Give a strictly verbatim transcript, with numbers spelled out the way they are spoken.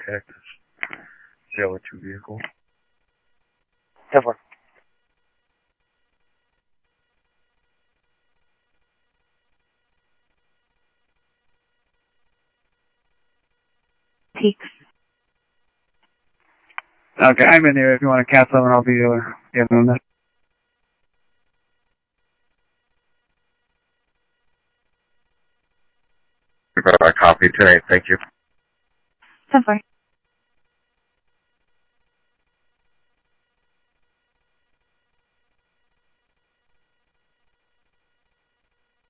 Cactus. Zero two vehicle. ten four. Peaks. Okay, I'm in there. If you want to cast someone, I'll be uh, getting on that. I copy today. Thank you. ten four.